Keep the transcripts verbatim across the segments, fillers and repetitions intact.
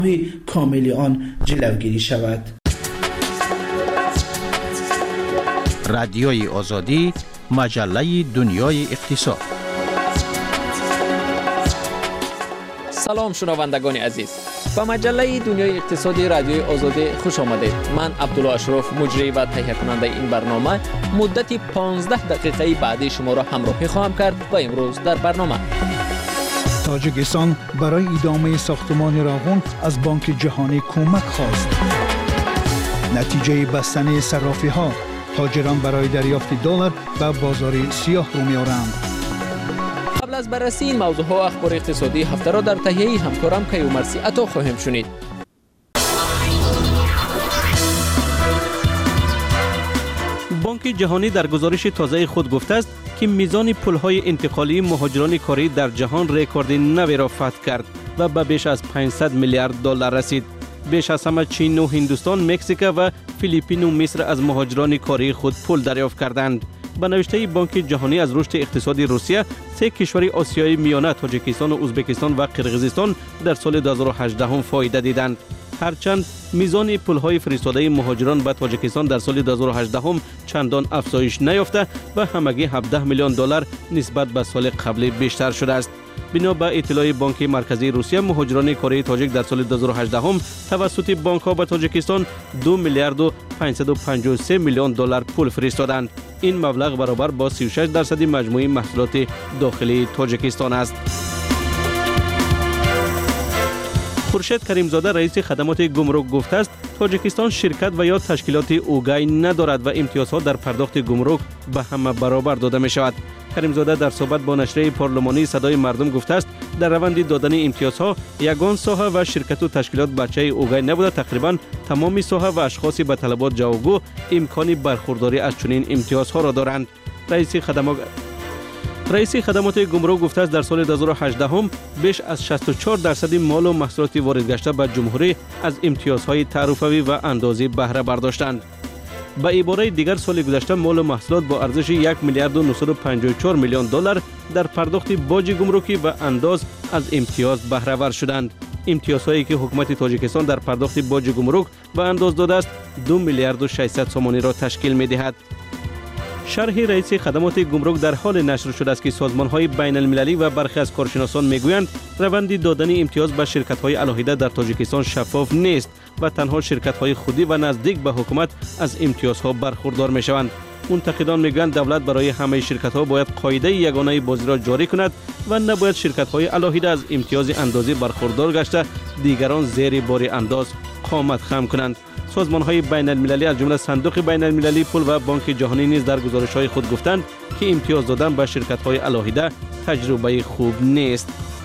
کامل آن جلوگیری شود. رادیوی آزادی، مجله دنیای اقتصاد. سلام شنوندگان عزیز، با مجله دنیای اقتصادی رادیوی آزادی خوش آمدید. من عبدالله اشرف، مجری و تهیه کننده این برنامه، مدت پانزده دقیقه بعدی شما را همراهی خواهم کرد و امروز در برنامه: تاجیکستان برای ادامه ساختمان راغون از بانک جهانی کمک خواست. نتیجه بستن صرافی ها، تاجران برای دریافت دلار به بازار سیاه رو می‌آورند. قبل از بررسی این موضوع ها اخبار اقتصادی هفته را در تهیه همکارم کیومرثی عطا خواهیم شنید. بانک جهانی در گزارش تازه خود گفته است که میزان پول‌های انتقالی مهاجران کاری در جهان رکورد نوی را فتح کرد و به بیش از پانصد میلیارد دلار رسید. بیش از همه چین و هندوستان، مکزیک و فیلیپین و مصر از مهاجران کاری خود پول دریافت کردند. با نوشته بانک جهانی از رشد اقتصادی روسیه، سه کشور آسیای میانه تاجیکستان و ازبکستان و قرقیزستان در سال دو هزار و هجده هم فایده دیدند. هرچند میزان پول‌های فرستاده مهاجران به تاجیکستان در سال دو هزار و هجده هم چندان افزایش نیافته و همگی هفده میلیون دلار نسبت به سال قبل بیشتر شده است. بنا به اطلاع بانک مرکزی روسیه، مهاجران کره تاجیک در سال دو هزار و هجده هم توسط بانک‌ها به تاجیکستان دو میلیارد و پانصد و پنجاه و سه میلیون دلار پول فرستادند. این مبلغ برابر با سی و شش درصد مجموعی محصولات داخلی تاجیکستان است. خورشید کریمزاده رئیس خدمات گمرک گفته است تاجیکستان شرکت و یا تشکیلات اوگای ندارد و امتیازها در پرداخت گمرک به همه برابر داده می شود. کریمزاده در صحبت با نشریه پارلمانی صدای مردم گفته است در روند دادن امتیازها یگان ساحه و شرکت و تشکیلات بچه اوگای نبوده. تقریبا تمام ساحه و اشخاصی به طلبات جوابگو امکان برخورداری از چنین امتیازها را دارند. رئیس خدمات رئیس خدمات گمرک گفته است در سال دو هزار و هجده هم بیش از شصت و چهار درصد مال و محصولات وارد گشته به جمهوری از امتیازهای تعرفه‌ای و اندازی بهره برداشتند. به عباره دیگر سال گذشته مال و محصولات با ارزش یک میلیارد و نهصد و پنجاه و چهار میلیون دلار در پرداخت باج گمرکی و انداز از امتیاز بهره ور شدند. امتیازهایی که حکومت تاجیکستان در پرداخت باج گمرک و انداز داده است دو میلیارد و ششصد سومانی را تشکیل می‌دهد. شرح رئیس خدمات گمرک در حال نشر شده است که سازمان‌های بین المللی و برخی از کارشناسان می‌گویند روند دادن امتیاز به شرکت‌های علاهیده در تاجیکستان شفاف نیست و تنها شرکت‌های خودی و نزدیک به حکومت از امتیازها برخوردار می‌شوند. منتقدان می‌گویند دولت برای همه شرکت‌ها باید قاعده یگانه بازی را جاری کند و نباید شرکت‌های علاهیده از امتیاز اندازی برخوردار گشته دیگران زیر بار انداز قامت خم کنند. سازمان‌های بین المللی از جمله صندوق بین المللی پول و بانک جهانی نیز در گزارش‌های خود گفتند که امتیاز دادن به شرکت‌های علاهیده تجربه خوب نیست.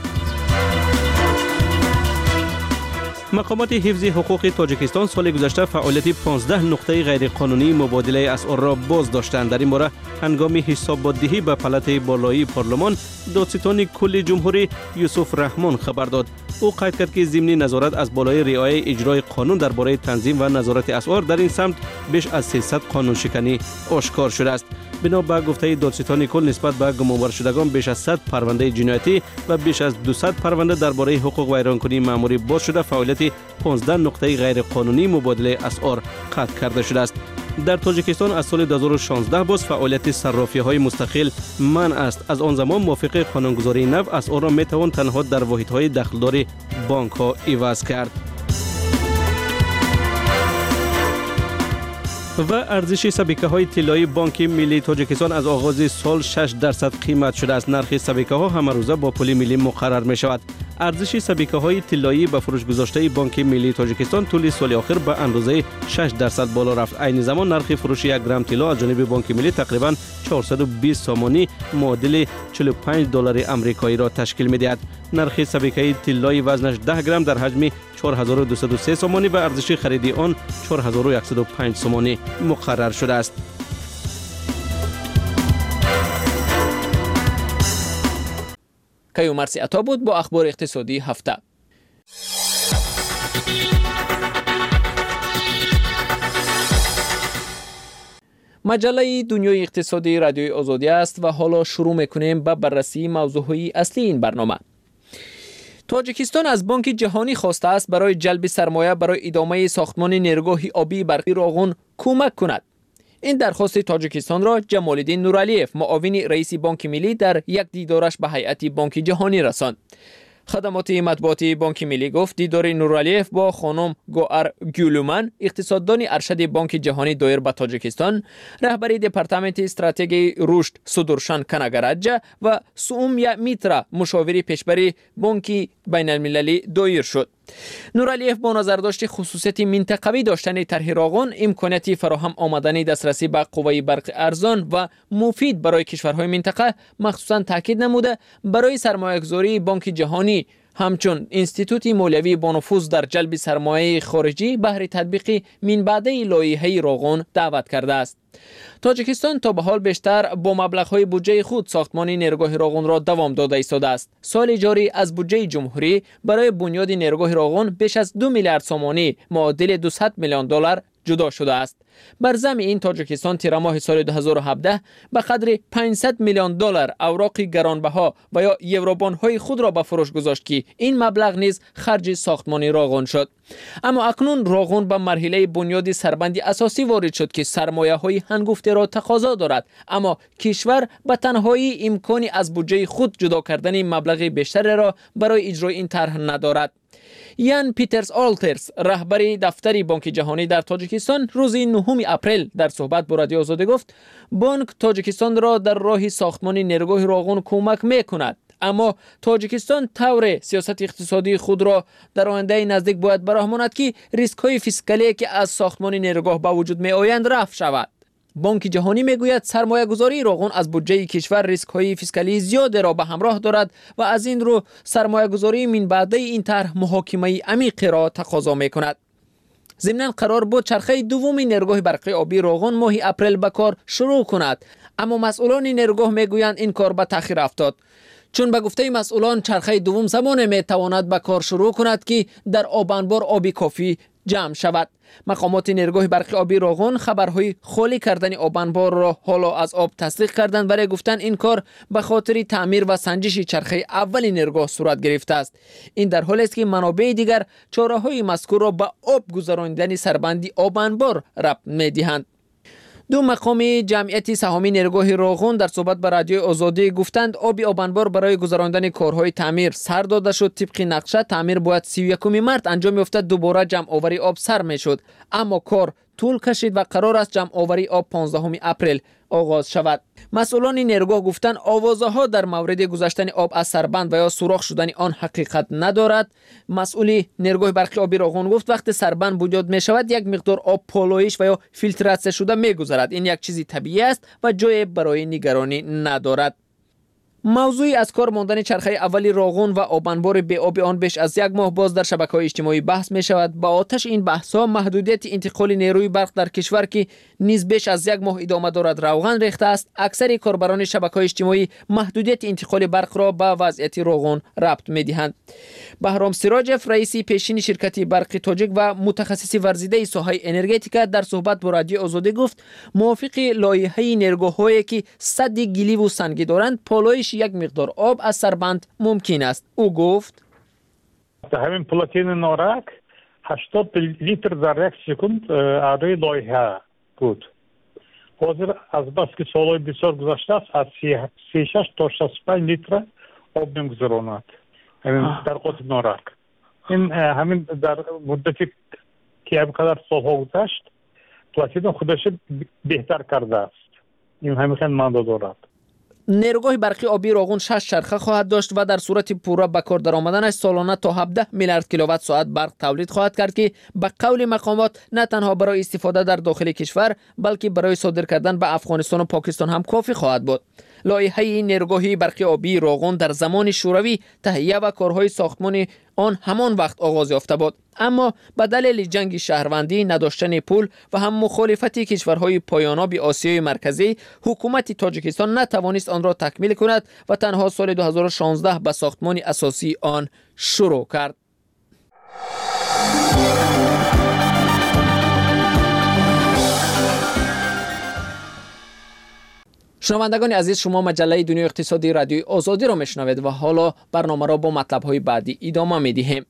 مقامات حفظ حقوق تاجیکستان سال گذشته فعالیت پانزده نقطه غیرقانونی مبادله اسعار را باز داشتند. در این باره هنگام حساب‌دهی به پلات بالایی پارلمان، دادستان کل جمهوری یوسف رحمان خبر داد. او قید کرد که ضمن نظارت از بالای رعایت اجرای قانون درباره تنظیم و نظارت اسعار در این سمت بیش از سیصد قانون شکنی آشکار شده است. بنا به گفته دادستان کل نسبت به گمانبر شدگان بیش از صد پرونده جنایتی و بیش از دویست پرونده درباره حقوق ویرانکنی مأموری باز شده، فعالیت پانزده نقطه غیر قانونی مبادله اسعار قطع کرده شده است. در تاجیکستان از سال دو هزار و شانزده باز فعالیت صرافی‌های مستقل منع است. از آن زمان موافق قانونگذاری نو اسعار را میتوان تنها در واحدهای دخلدار بانک‌ها عوض کرد. و ارزش سبیکه‌های طلایی بانک ملی تاجیکستان از آغاز سال شش درصد قیمت شده است. نرخ سبیکه‌ها همه روزه با پول ملی مقرر می‌شود. ارزش سبیکه‌های طلایی به فروش گذاشته بانک ملی تاجیکستان طول سال آخر به اندازه شش درصد بالا رفت. عین زمان نرخ فروش یک گرم طلا از جانب بانک ملی تقریباً چهارصد و بیست سومانی معادل چهل و پنج دلار آمریکایی را تشکیل می‌دهد. نرخ سبیکه طلایی وزنش ده گرم در حجم چهار هزار و دویست و سه سومانی و ارزش خریدی آن چهار هزار و صد و پنج سومانی مقرر شده است. کیومرثی عطا بود با اخبار اقتصادی هفته. مجله دنیای اقتصادی رادیوی آزادی است و حالا شروع میکنیم به بررسی موضوعی اصلی این برنامه. تاجیکستان از بانک جهانی خواسته است برای جلب سرمایه برای ادامه ساختمان نیروگاه آبی برقی راغون کمک کند. این درخواست تاجیکستان را جمال‌الدین نورعلیف، معاون رئیس بانک ملی، در یک دیدارش به هیئت بانک جهانی رساند. خدمات مطبوعاتی بانک ملی گفت دیدار نورعلیف با خانم گوهر گولومن، اقتصاددان ارشد بانک جهانی دایر به تاجیکستان، رهبری دپارتمنت استراتژی رشد سودرشان کنگراجه و سومیا میترا، مشاور پیشبری بانک بین المللی دایر شد. نورعلیف با نظرداشت خصوصیت منطقوی داشتن طرح راغون، امکانیت فراهم آمدن دسترسی به قوه برق ارزان و مفید برای کشورهای منطقه مخصوصا تاکید نموده برای سرمایه‌گذاری بانک جهانی همچون انستیتوت مالیوی با نفوذ در جلب سرمایه خارجی بهر تطبیق من بعده لایحه راغون دعوت کرده است. تاجیکستان تا به حال بیشتر با مبلغ‌های بودجه خود ساختمان نیروگاه راغون را دوام داده ایستاده است. سال جاری از بودجه جمهوری برای بنیاد نیروگاه راغون بیش از دو میلیارد سومانی معادل دویست میلیون دلار جدا شده است. بر ضمن این تاجیکستان تیر ماه سال دو هزار و هفده به قدر پانصد میلیون دلار اوراق گرانبها و یا یوروبان‌های خود را به فروش گذاشت که این مبلغ نیز خرج ساختمان راغون شد. اما اکنون راغون به مرحله بنیاد سربند اساسی وارد شد که سرمایه‌های هنگفته را تقاضا دارد، اما کشور به تنهایی امکانی از بودجه خود جدا کردن مبلغ بیشتر را برای اجرای این طرح ندارد. یان پیترز آلترز، رهبری دفتر بانک جهانی در تاجیکستان، روز نهم اپریل در صحبت با رادیو آزادی گفت بانک تاجیکستان را در راه ساختمان نیروگاه راغون کمک میکند، اما تاجیکستان طور سیاست اقتصادی خود را در آینده نزدیک باید برهماند که ریسک های فیسکالی که از ساختمان نیروگاه به وجود می آیند رفع شود. بانک جهانی میگوید سرمایه گذاری راغون از بودجه کشور ریسک های فیسکالی زیاد را به همراه دارد و از این رو سرمایه گذاری من بعده این طرح محاکمه عمیق را تقاضا می کند. ضمناً قرار بود چرخه دوم نیروگاه برقی آبی راغون ماه اپریل به کار شروع کند، اما مسئولان نیروگاه میگویند این کار به تاخیر افتاد. چون به گفته مسئولان چرخه دوم زمان می تواند به کار شروع کند که در آب انبار آبی کافی جمع شود. مقامات نیروگاه برقی آبی راغون خبرهای خالی کردن آب انبار را حالا از آب تصدیق کردند، برای گفتن این کار به خاطر تعمیر و سنجش چرخه اول نیروگاه صورت گرفته است. این در حالی است که منابع دیگر چاره‌های مذکور را به آب گذراندن سربندی آب انبار ربط می‌دهند. دو مقام جمعیت سهامی نیروگاه راغون در صحبت با رادیو آزادی گفتند آب آب انبار برای گذراندن کارهای تعمیر سر داده شد. طبق نقشه تعمیر باید سی و یکم مارس انجام یافت، دوباره جمع آوری آب سر میشد، اما کار طول کشید و قرار است جمع آوری آب پانزدهم اپریل آغاز شود. مسئولان نیروگاه گفتند آوازه ها در مورد گذشتن آب از سربند و یا سوراخ شدن آن حقیقت ندارد. مسئول نیروگاه برقی آبی راغون گفت وقتی سربند بنیاد می شود یک مقدار آب پالایش و یا فیلتراسیون شده می گذرد. این یک چیزی طبیعی است و جای برای نگرانی ندارد. موضوعی از کار ماندن چرخه اولی راغون و آب انبار بی آب آن بیش از یک ماه باز در شبکه‌های اجتماعی بحث می شود. با آتش این بحث‌ها محدودیت انتقال نیروی برق در کشور که نیز بیش از یک ماه ادامه دارد روغن ریخته است. اکثر کاربران شبکه‌های اجتماعی محدودیت انتقال برق را به وضعیت راغون ربط می‌دهند. بهرام سراجف، رئیس پیشین شرکت برق تاجیک و متخصص ورزیده ساحه انرژتیک، در صحبت با رادیو آزادی گفت موافق لایحه نیروگاه‌هایی که سد گلی و سنگی دارند پالایش یک مقدار آب از سربند ممکن است. او گفت همین پلاتین نارک هشتاد لیتر در یک سکند ادای لایحه بود. حاضر از بس که سالهای بسیار گذشته است از سی و شش تا شصت و پنج لیتر آب می‌گذراند همین در قطب نارک. این همین در مدتی که همینقدر سالها گذشت پلاتین خودش بهتر کرده است. این همین خیلی معنی دارد. نیروگاه برقی آبی راغون شش چرخه خواهد داشت و در صورت پورا به کار درآمدنش سالانه تا هفده میلیارد کیلووات ساعت برق تولید خواهد کرد که به قول مقامات نه تنها برای استفاده در داخل کشور بلکه برای صادر کردن به افغانستان و پاکستان هم کافی خواهد بود. لایحه نیروگاه برقی آبی راغون در زمان شوروی تهیه و کارهای ساختمان آن همان وقت آغاز یافته بود، اما به دلیل جنگ شهروندی، نداشتن پول و هم مخالفت کشورهای پایاناب آسیای مرکزی، حکومت تاجیکستان نتوانست آن را تکمیل کند و تنها سال دو هزار و شانزده به ساختمان اساسی آن شروع کرد. شنوندگان عزیز، شما مجله دنیای اقتصادی رادیوی آزادی را میشنوید و حالا برنامه را با مطلب‌های بعدی ادامه می‌دهیم.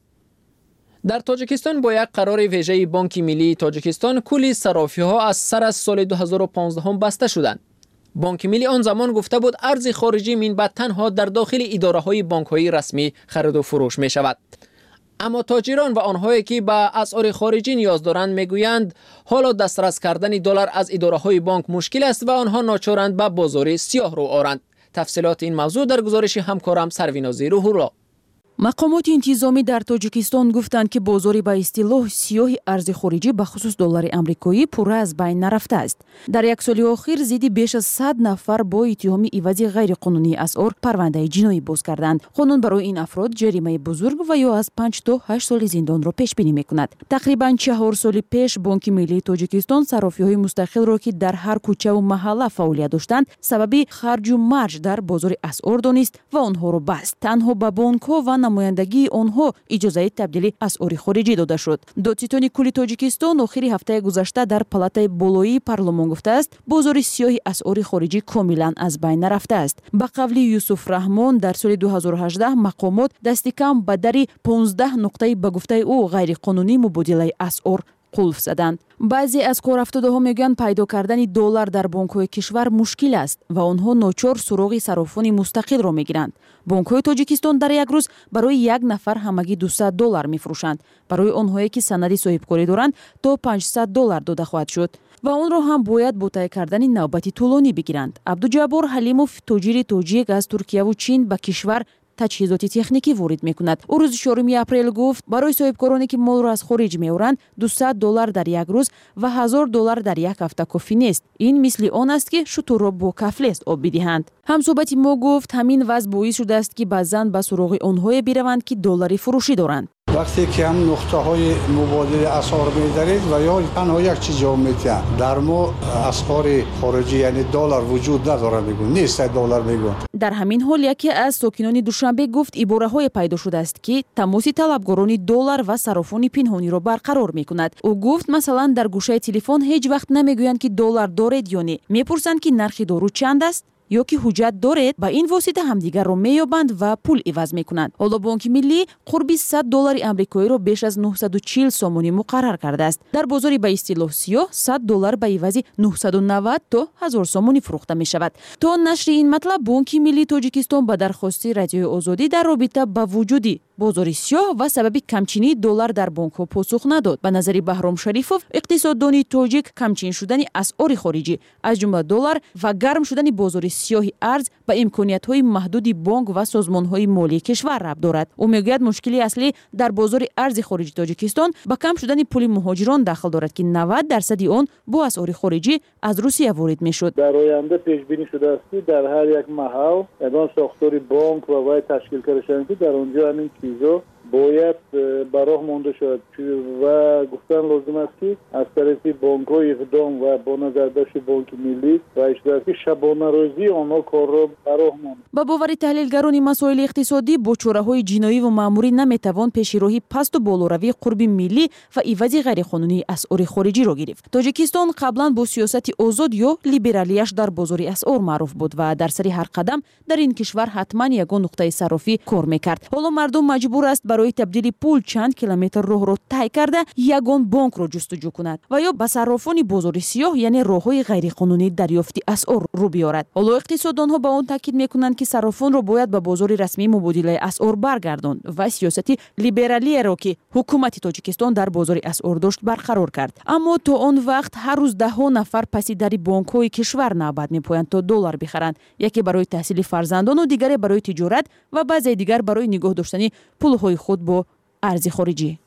در تاجیکستان با یک قرار ویژه بانک ملی تاجیکستان کلی صرافی‌ها از سر از سال دو هزار و پانزده بسته شدند. بانک ملی آن زمان گفته بود ارز خارجی منبع تنها در داخل اداره‌های بانک‌های رسمی خرید و فروش می‌شود. اما تاجران و آنهایی که به اسعار خارجی نیاز دارند میگویند حالا دسترس کردن دلار از اداره‌های بانک مشکل است و آنها ناچارند به بازار سیاه رو آرند. تفصیلات این موضوع در گزارش همکارم سروینازی روح‌الله. مقامات انتظامی در تاجیکستان گفتند که بازار به اصطلاح سیاه ارز خارجی به خصوص دلار آمریکایی پوره از بین نرفته است. در یک سال اخیر زیادی بیش از صد نفر با اتهام عوض غیر قانونی اسعار پرونده جنایی باز کردند. قانون برای این افراد جریمه بزرگ و یا از پنج تا هشت سال زندان را پیش بینی می‌کند. تقریباً چهار سال پیش بانک ملی تاجیکستان صرافی‌های مستقل را که در هر کوچه و محله فعالیت داشتند سبب خرج و مرج در بازار اسعار دانست و آنها را بست. تنها به بانک‌ها و نمایندگی آنها اجازه تبدیل اسعار خارجی داده شد. دادستان کلی تاجیکستان آخر هفته گذشته در پالاتای بالایی پارلمان گفته است بازار سیاه اسعار خارجی کاملا از بین رفته است. به قول یوسف رحمان در سال دو هزار و هجده مقامات دست کم به در پانزده نقطه به گفته او غیر قانونی مبادله اسعار قلف زدند. بعضی از کارافتادها میگویند پیدا کردن دلار در بانک‌های کشور مشکل است و آنها ناچار سراغ صرافان مستقل را میگیرند. بانک‌های تاجیکستان در یک روز برای یک نفر همگی دویست دلار میفروشند. برای آنهایی که سند صاحبکاری دارند تا پانصد دلار داده خواهد شد و آن را هم باید با طی کردن نوبتی طولانی بگیرند. عبدالجبار حلیموف تاجر تاجیک از ترکیه و چین به کشور تجهیزات تکنیکی وارد میکند. او روز چهارم اپریل گفت برای صاحبکارانی که مال را از خارج میآورند دویست دلار در یک روز و هزار دلار در یک هفته کافی نیست. این مثل آن است که شتر را با کفلست آب بدهند. همصحبت ما گفت همین وضع باعث شده است که بعضن به سراغ آنها بروند که دلاری فروشی دارند. وقتی که هم نقطه های مبادله اسعار می‌دارید و یا تنها یک چیز جواب می‌دهید در ما اسعار خارجی یعنی دلار وجود نداره میگن نیست دلار میگن. در همین حال یکی از ساکنان دوشنبه گفت عباره‌های پیدا شده است که تماس طلبگاران دلار و صرافان پنهانی را برقرار می‌کند. او گفت مثلا در گوشه تلفن هیچ وقت نمیگویند که دلار دارید یا نه، میپرسند که نرخ دارو چند است یا که حجت دارید. با این واسطه همدیگر را مییابند و پول عوض میکنند. حالا بانک ملی قربی صد دلار آمریکایی را بیش از نهصد و چهل سامانی مقرر کرده است. در بازار به اصطلاح سیاه صد دلار به عوض نهصد و نود تا هزار سامانی فروخته می شود. تا نشر این مطلب بانک ملی تاجیکستان به درخواست رادیوی آزادی در رابطه با وجودی بازار سیاه و سبب کمچینی دلار در بانک ها پاسخ نداد. به نظر بهرام شریفوف اقتصاددان تاجیک کمچین شدن اسعار خارجی از جمله دلار و گرم شدن بازار سیاه ارز به امکانیت های محدود بانک و سازمان های مالی کشور ربط دارد. او میگوید مشکلی اصلی در بازار ارز خارجی تاجیکستان با کم شدن پول مهاجران دخل دارد که نود درصد آن با اسعار خارجی از روسیه وارد میشد. در آینده پیش بینی شده است که در هر یک محل اون ساختار بانک و باید تشکیل کردن که در اونجا همین چیزا باید براه مانده شد و گفتن لازم است که از طرف بانک‌های اقدام و با نظر داشت بانک ملی و اشتراکی شبانه روزی آنها کار را براه ماند. با باور تحلیلگران مسائل اقتصادی با چاره‌های جنایی و مأموری نمیتوان پیشروی پست و بالاروی قرب ملی و عوض غیر قانونی اسعار خارجی را گرفت. تاجیکستان قبلا با سیاست آزاد یا لیبرالیش در بازار اسعار معروف بود و در سری هر قدم در این کشور حتما یگان نقطه صرافی کار میکرد. حالا مردم مجبور است برای تبدیل پول چند کیلومتر راه را طی کرده یگان بانک را جستجو کند و یا به صرافان بازار سیاه یعنی راههای غیر قانونی دریافت اسعار رو بیارد. حالا اقتصاددانها به آن تاکید میکنند که صرافان را باید به بازار رسمی مبادله اسعار برگرداند و سیاست لیبرالی را که حکومت تاجیکستان در بازار اسعار داشت برقرار کرد. اما تا آن وقت هر روز ده ها نفر پس در بانک‌های کشور نوبت میپویند تا دلار بخرند، یکی برای تحصیل فرزندان و دیگری برای تجارت و بعضی دیگر برای نگاه داشتن پول‌های خود با ارز خارجی.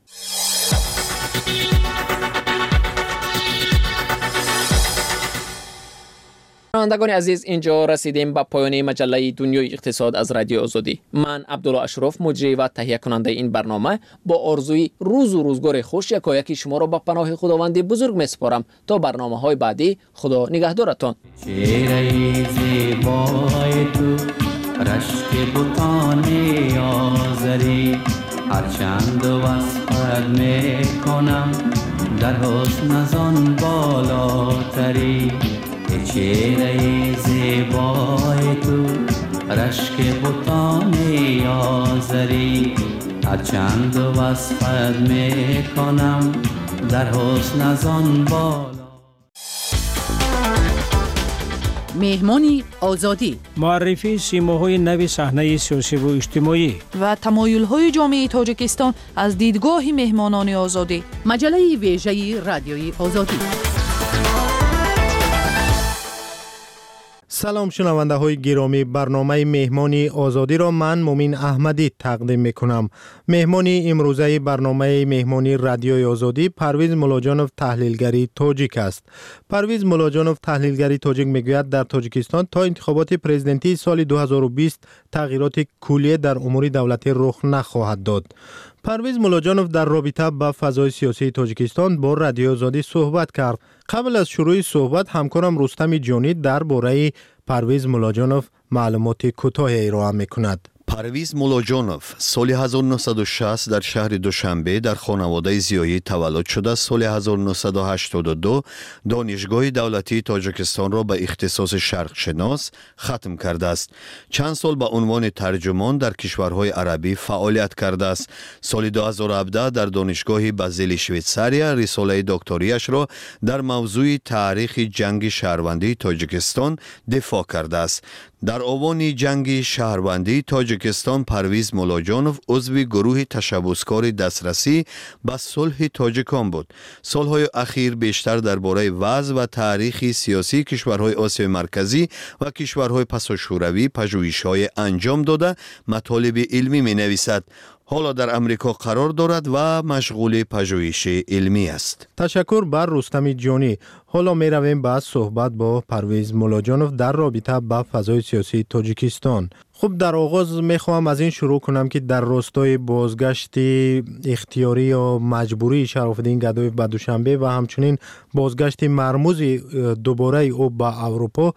شنوندگان عزیز، اینجا رسیدیم به پایان مجله دنیای اقتصاد از رادیو آزادی. من عبدالله اشرف مجری و تهیه کننده این برنامه با آرزوی روز و روزگار خوش یکایک شما را به پناه خداوند بزرگ میسپارم. تا برنامه های بعدی، خدا نگهدارتان. چهره زیبای تو رشک بوتان آزری هرچند وصفت میکنم در حسن از آن بالاتری چهره زیبای تو رشک بوتان آذری هرچند وصفت میکنم در حسن از آن بالا. مهمانی آزادی، معرفی سیماهای نو صحنه سیاسی و اجتماعی و تمایل‌های جامعه تاجیکستان از دیدگاه مهمانان آزادی. مجله ویژه رادیوی آزادی. سلام شنونده های گرامی، برنامه مهمانی آزادی را من مومین احمدی تقدیم می کنم. مهمانی امروزه برنامه مهمانی رادیوی آزادی پرویز مولاجانوف تحلیلگری تاجیک است. پرویز مولاجانوف تحلیلگری تاجیک می گوید در تاجیکستان تا انتخابات پرزیدنتی سال دو هزار و بیست تغییرات کلی در امور دولتی رخ نخواهد داد. پرویز مولاجانوف در رابطه با فضای سیاسی تاجیکستان با رادیو آزادی صحبت کرد. قبل از شروع صحبت همکارم رستم جانی درباره پرویز مولاجانوف معلومات کوتاهی ارائه می‌کند. پرویز مولاجانوف سال هزار و نهصد و شصت در شهر دوشنبه در خانواده زیایی تولد شده. سال هزار و نهصد و هشتاد و دو دانشگاه دولتی تاجیکستان را به اختصاص شرق شناس ختم کرده است. چند سال به عنوان ترجمان در کشورهای عربی فعالیت کرده است. سال دو هزار و هفده در دانشگاه بازل شویتزاریا رساله دکتریش را در موضوع تاریخ جنگ شهروندی تاجیکستان دفاع کرده است. در آوان جنگ شهروندی تاجیکستان پرویز مولاجانوف عضو گروه تشبسکار دسترسی به صلح تاجیکان بود. سالهای اخیر بیشتر درباره وضع و تاریخ سیاسی کشورهای آسیای مرکزی و کشورهای پساشوروی پژوهش‌های انجام داده مطالب علمی می‌نویسد. حالا در امریکا قرار دارد و مشغول پژوهش علمی است. تشکر بر رستم جانی. حالا می رویم به صحبت با پرویز مولاجانوف در رابطه با فضای سیاسی تاجیکستان. خب در آغاز می خواهم از این شروع کنم که در راستای بازگشت اختیاری یا مجبوری شراف‌الدین گدایف به دوشنبه و همچنین بازگشت مرموز دوباره او به اروپا،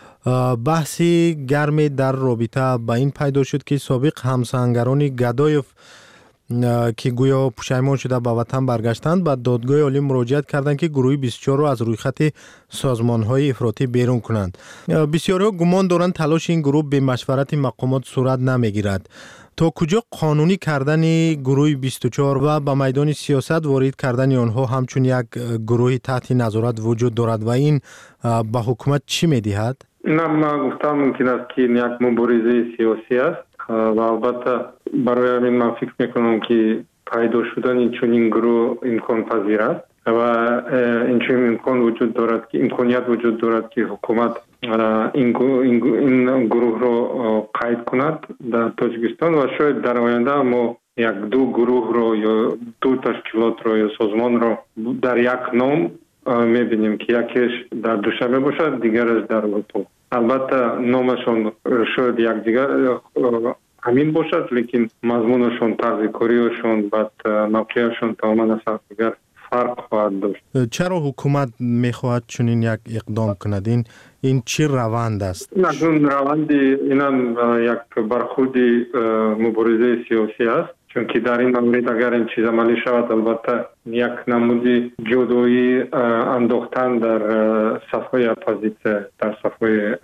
بحثی گرمی در رابطه با این پیدا شد که سابق همسنگران گدایف که گویا پشیمان شده به وطن برگشتند به دادگاه عالی مراجعت کردند که گروه بیست و چهار را از روی خط سازمان‌های افراطی بیرون کنند. بسیاری‌ها گمان دارند تلاش این گروه به مشورت مقامات صورت نمیگیرد. تا کجا قانونی کردن گروه بیست و چهار و به میدان سیاست وارد کردن آنها همچون یک گروه تحت نظارت وجود دارد و این به حکومت چی می‌دهد؟ نه، من گفتم ممکن است که یک مبارزه سیاسی است و البته برای همین من فکر میکنم که پیدا شدن این چنین گروه امکان پذیر است و این چنین امکان وجود دارد که امکانیت وجود دارد که حکومت این این گروه رو قید کند در تاجیکستان و شاید در آینده ما یک دو گروه رو یا دو تشکیلات رو یا سازمان رو در یک نام میبینیم که یکیش در دوشنبه باشد، دیگرش در اروپا. البته نامشون شاید یک دیگر همین باشد، لیکن مضمونشون، طرز کاریشون، بعد موقعشون تماما از دیگر فرق خواهد داشت. چرا حکومت میخواهد چنین یک اقدام کند؟ این این چی روند است؟ نه، اون روند اینم یک برخورد مبارزه سیاسی است، چون که در این مورد اگر این چیز عملی شود البته یک نمودی جدایی انداختن در صفحه اپوزیسیون، در صفحه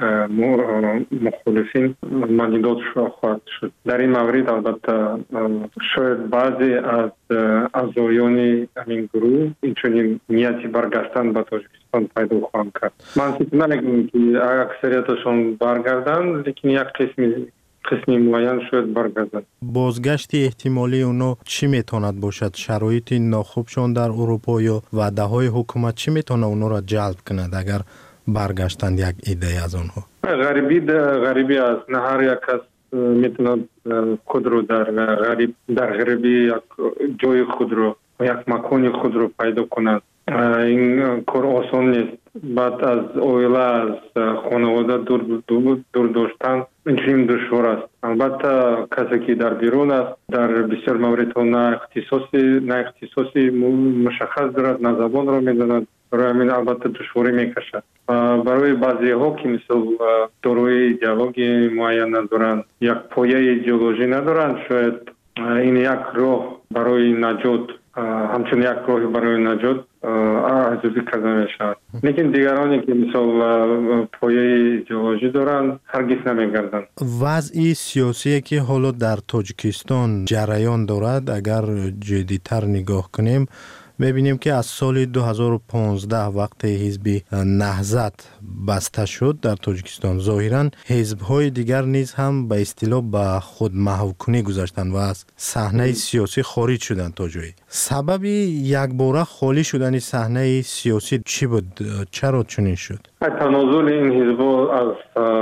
مخالفین مالیدات خواهد شد. در این مورد البته شاید بعضی از اعضایان این گروه این چنین نیتی برگشتن به تاجیکستان پیدا خواهند کرد. من فکر نمی‌کنم که اکثریتشون برگردن، لیکن یک قسمی قسمی معین شاید برگردن. بازگشت احتمالی اونا چی میتواند باشد؟ شرایط ناخوبشان در اروپا یا وعده های حکومت چی میتونه اونا را جلب کند اگر برگشتند یک ایده از آنها؟ غریبی غریبی است. نه هر یک کس میتونه خود رو در غریب در غریبی یک جای خود رو یک مکان خود رو پیدا کند. این کار آسان نیست. بعد از اویله از خانواده دور دور, دور داشتن این دشوار است. البته کسی که در بیرون است در بسیار موردها نه اختصاصی نه اختصاصی مشخص دارد، نه زبان را میداند، برای همین البته دشواری میکشد. برای بعضی ها که مثل داروی ایدئولوژی معین ندارند، یک پایه ایدئولوژی ندارند، شاید این یک راه برای نجات، همچنین یک راه برای نجات ارزیابی کرده میشود. لیکن دیگرانی که مثال پایه ایدئولوژی دارند هرگز نمیگردند. وضع سیاسی که حالا در تاجیکستان جریان دارد اگر جدی‌تر نگاه کنیم می‌بینیم که از سال دو هزار و پانزده وقت حزب نهضت بسته شد در تاجیکستان ظاهراً حزب‌های دیگر نیز هم به اصطلاح به خود محوکنی گذاشتند و از صحنه سیاسی خارج شدند تا جایی. سبب یکباره خالی شدن صحنه سیاسی چی بود؟ چرا چنین شد؟ تنازل این حزب‌ها از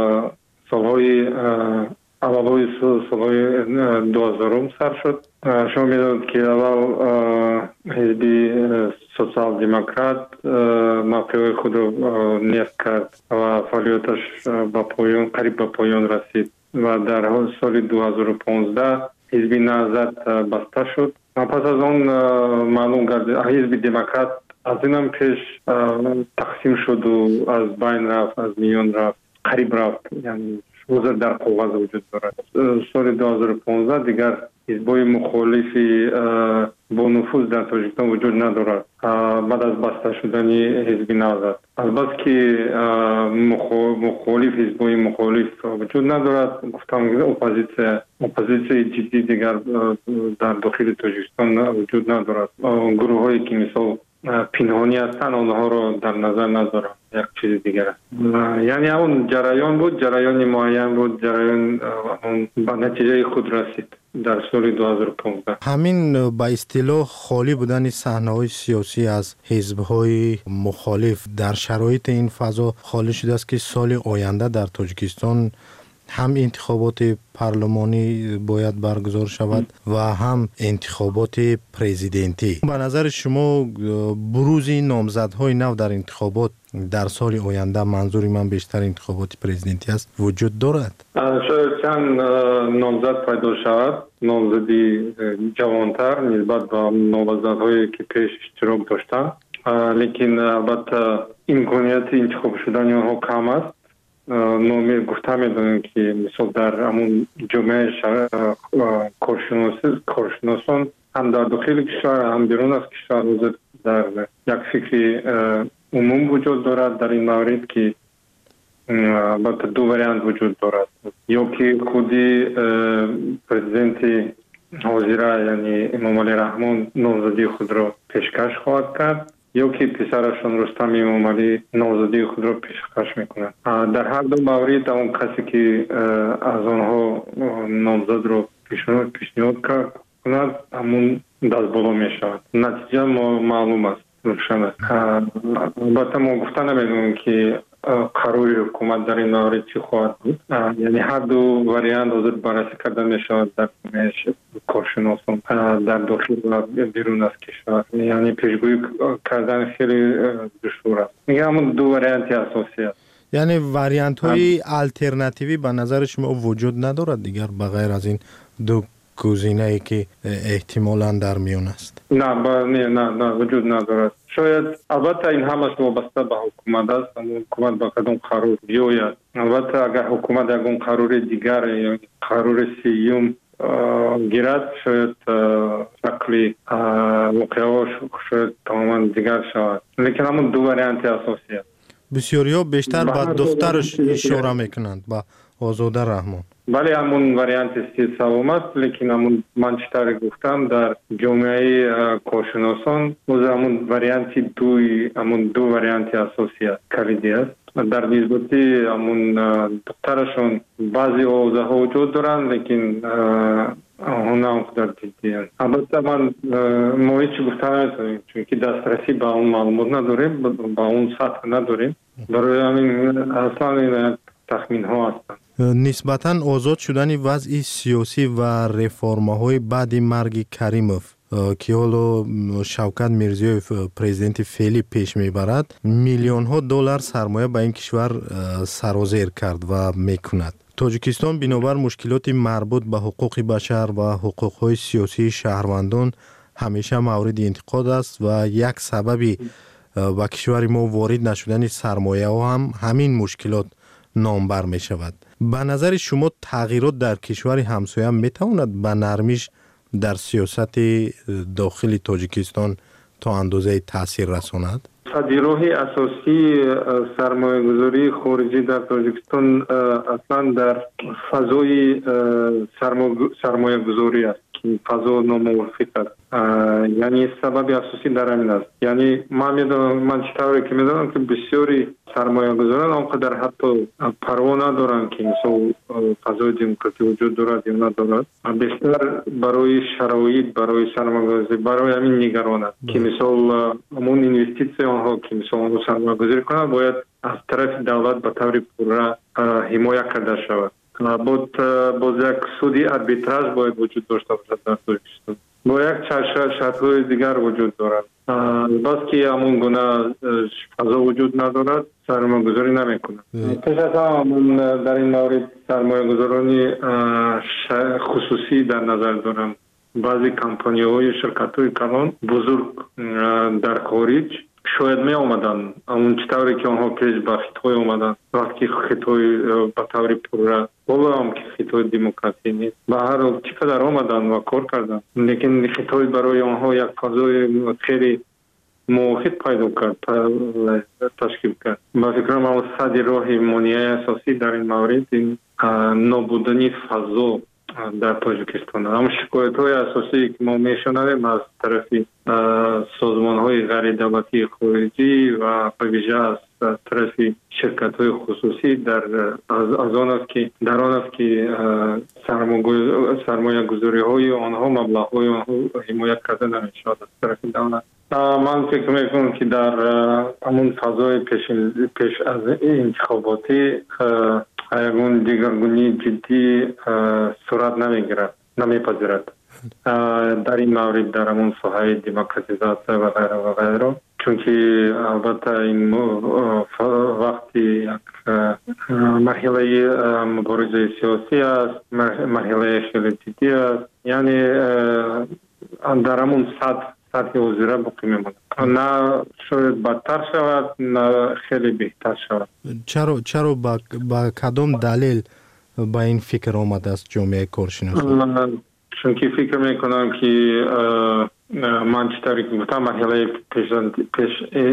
سالهای اولای سالهای دو هزارم سر شد. شما می‌دانید که اول حزب سوسیال دموکرات موقع خود را نیست کرد و فعالیتش به پایان قریب به پایان رسید و در سال دو هزار و پانزده حزب نهضت بسته شد. پس از آن معلوم گردید حزب دموکرات از این هم پیش تقسیم شد و از بین رفت، از میان رفت، قریب رفت، یعنی حضور در کاغذ وجود دارد. سال دو هزار و پانزده دیگر حزب‌های مخالفی با نفوذ در تاجیکستان وجود ندارد بعد از بسته شدن حزب نهضت. البته که مخالف حزب‌های مخالف وجود ندارد، گفتم اپوزیسیون اپوزیسیون جدی دیگر در داخل تاجیکستان وجود ندارد. گروه‌هایی که مثل پنهانی هستند آنها را در نظر ندارم، یک چیز دیگر است. یعنی اون جریان بود، جریان معین بود، جریان به نتیجه خود رسید در سال دو هزار و پانزده. همین با اصطلاح خالی بودن صحنه‌های سیاسی از حزب‌های مخالف در شرایط این فضا خالی شده است که سال آینده در تاجیکستان هم انتخابات پارلمانی باید برگزار شود و هم انتخابات پرزیدنتی. به نظر شما بروز نامزدهای نو در انتخابات در سال آینده، منظوری من بیشتر انتخابات پرزیدنتی است، وجود دارد؟ شاید چند نامزد پیدا شود، نامزدی جوانتر نسبت به نامزدهایی که پیش اشتراک داشتند، لیکن البته امکانیت انتخاب شدن آنها کم است. نامی گفته میدونیم که مثلا در همون جامعه کارشناسان هم در داخل کشور هم بیرون از کشور در یک فکر عموم وجود دارد در این مورد که البته دو وریانت وجود دارد، یا که خودی پرزیدنت حاضره یعنی امام علی رحمان نامزدی خود را پیشکش خواهد کرد، یا که پسرشان رستم امام علی نامزدی خود را پیشکش میکنند. در هر دو مورد اون کسی که از آنها نامزد را پیشنهاد کند همون دست بالا میشود. نتیجه معلوم است، روشن است. البته ما گفته نمیدونیم که قرار حکومت در این مورد چی خواهد بود. یعنی هر دو وریانت حاضر بررسی کرده میشود در کارشناسان در داخل و بیرون از کشور. یعنی پیشگویی کردن خیلی دشوار است. میگم همون دو وریانت اساسی است. یعنی وریانت های الटरनेटिव्ی به نظر شما وجود ندارد دیگر بغیر از این دو گزینه ای که احتمالاً در میان است؟ نه نه نه نه وجود ندارد. شاید البته این همش وابسته به حکومت است، حکومت با کدام قرار بیاید. البته اگر حکومت یکون قرار دیگر یا قرار سیوم گیرد شاید شکلی واقعاش شاید تماما دیگر شود، لیکن همون دو وریانت اساسی است. بسیاری ها بیشتر با دخترش اشاره میکنند، با آزاده رحمان. بله همون وریانت سوم است، لیکن همون من چطور گفتم در جامعه کارشناسان همون وریانت دوی همون دو وریانت اساسی است، کلیدی است. در نسبت همون دخترشون بعضی حوزه ها وجود دارند، لیکن اونا هم در جدی است. البته من ما هیچ گفتم نمیتونیم چون که دسترسی به اون معلومات نداریم، به اون سطح نداریم، برای همین اصلا این تخمین ها هستند. نسبتاً آزاد شدن وضع سیاسی و رفرم‌های بعد مرگ کریموف که حالا شوکت میرزیوف پرزیدنت فعلی پیش میبرد، میلیون ها دلار سرمایه به این کشور سرازیر کرد و میکند. تاجیکستان بنابر مشکلات مربوط به حقوق بشر و حقوق‌های سیاسی شهروندان همیشه مورد انتقاد است و یک سببی به کشور ما وارد نشدن سرمایه ها هم همین مشکلات نامبر می شود. به نظر شما تغییرات در کشور همسایه می تواند به نرمیش در سیاست داخل تاجیکستان تا اندازه تاثیر رساند؟ صدیراه اساسی سرمایه‌گذاری خارجی در تاجیکستان اصلا در فضای سرمایه‌گذاری است که فضا ناموافق است. یعنی سبب اساسی در همین است. یعنی من میدونم من چطوری که میدونم که بسیاری سرمایه‌گذاران آنقدر حتی پروا ندارند که مثلا فضای دموکراسی وجود دارد یا ندارد، بیشتر برای شرایط برای سرمایه‌گذاری برای همین نگرانند که مثلا همون اینوستیسی آنها که مثلا آنها سرمایه‌گذاری کنند باید از طرف دولت به طور پوره حمایت کرده شود. بود باز یک سودی اربیتراژ باید وجود داشته باشد در تاجیکستان. با یک شرط‌های دیگر وجود دارد. بس که همون گونه فضا وجود ندارد سرمایه‌گذاری نمی‌کنند. پیش از همون در این مورد سرمایه‌گذارانی خصوصی در نظر دارم. بعضی کمپانی‌های شرکت‌های کلان بزرگ در خارج شاید می آمدن اون چطوری که آنها پیش به خطای آمدن وقتی خطای به طور پوره بالا هم که خطای دموکراسی نیست به هر حال چقدر آمدن و کار کردن لیکن خطای برای آنها یک فضای خیلی موافق پیدا کرد تشکیل کرد. با فکرم اون صدی راه مانع اساسی در این مورد این نابودنی فضا در تاجیکستان. اما شکایت های اساسی که ما میشنویم از طرف سازمان های غیر دولتی خارجی و به ویژه از طرف شرکت های خصوصی در از آن است که در آن است که سرمایه گذاری های آنها مبلغ های آنها حمایت کرده نمیشود از طرف دولت. من فکر میکنم که در همون فضای پیش, پیش از انتخاباتی اون دیگرگونی جدی صورت نمیگیرد نمیپذیرد در این مورد در همون ساحه دموکراتیزاسیون و غیره و غیره چون که البته این وقتی یک مرحله مبارزه سیاسی است مرحله خیلی جدی است یعنی در همون سطح سطح وزیره باقی میمونه نه شاید بدتر شود نه خیلی بهتر شود. چرا چرا با, با کدام دلیل با این فکر آمده است جامعه کارشناس؟ چون که فکر میکنم که من چطوری که گفتم مرحله پیش, پیش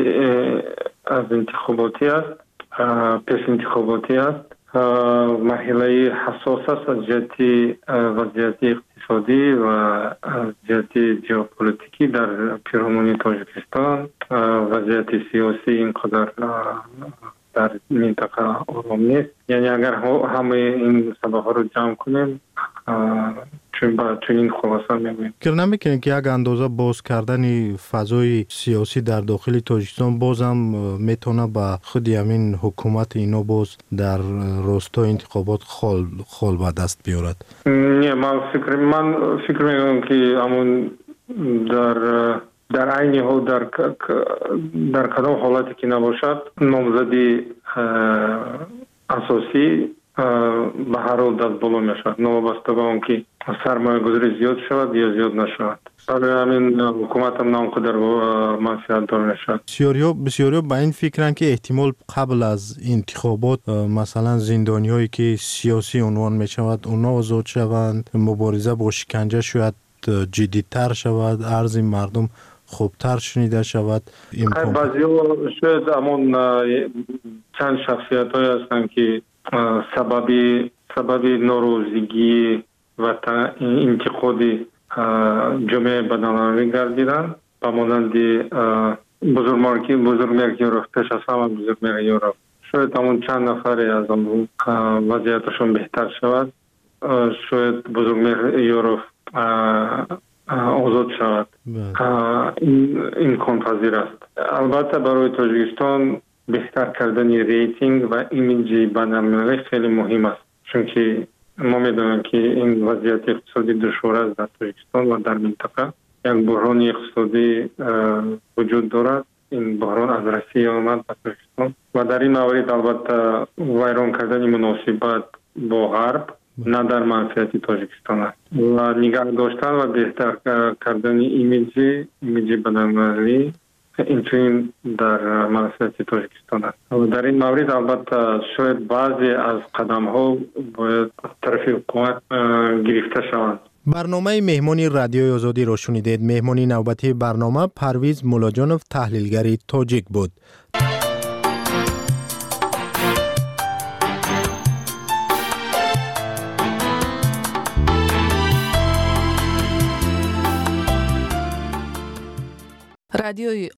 از انتخاباتی است پیش انتخاباتی است مرحله حساس است از جهت وضعیت اقتصادی و از جهت ژئوپلیتیکی در پیرامون تاجیکستان وضعیت سیاسی اینقدر در منطقه آرام نیست. یعنی اگر همه این سبب‌ها رو جمع کنیم چون با چنین خلاصه می‌بینیم که نمی‌کنه که یک اندازه باز کردن فضای سیاسی در داخل تاجیکستان بازم میتونه با خود همین حکومت اینو باز در راستای انتخابات خال خال به دست بیارد. نه من فکر من فکر می‌کنم که همون در در عین حال در در کدام حالتی که نباشد نامزدی اساسی به هر حال دست بالا میشود نوابسته به اون که سرمایه گذاری زیاد شود یا زیاد نشود. برای همین حکومت هم نامقدر منفعت دار میشود. بسیاریا بسیاریا به این فکرن که احتمال قبل از انتخابات مثلا زندانی هایی که سیاسی عنوان میشود اونا آزاد شوند مبارزه با شکنجه شاید جدی‌تر شود ارز مردم خوبتر شنیده شود. بعضی ها شاید همون چند شخصیت های هستند که سببی سببی ناراضگی و انتقادی جامعه بدنامی گردیدند با مانند بزرگمارکی بزرگمرگ یورپ پیش از همه بزرگمرگ یورپ شاید همون چند نفری از اون وضعیتشون بهتر شود شاید بزرگمرگ یورپ آزاد شود این امکان پذیر است. البته برای تاجیکستان بهتر کردن ریتینگ و ایمیج بین‌المللی خیلی مهم است چون که ما میدونیم که این وضعیت اقتصادی دشوار است در تاجیکستان و در منطقه یک بحران اقتصادی وجود دارد. این بحران از روسیه آمد به تاجیکستان و در این مورد البته ویران کردن مناسبات با غرب نه در منفعت تاجیکستان است و نگاه داشتن و بهتر کردن ایمیج ایمیج بین‌المللی این در منفعت تاجیکستان است. و در این مورد البته شاید بعضی از قدم ها باید از طرف حکومت گرفته شوند برنامه مهمانی رادیوی آزادی را شنیدید. مهمانی نوبتی برنامه پرویز مولاجانوف تحلیلگری تاجیک بود. رادیوی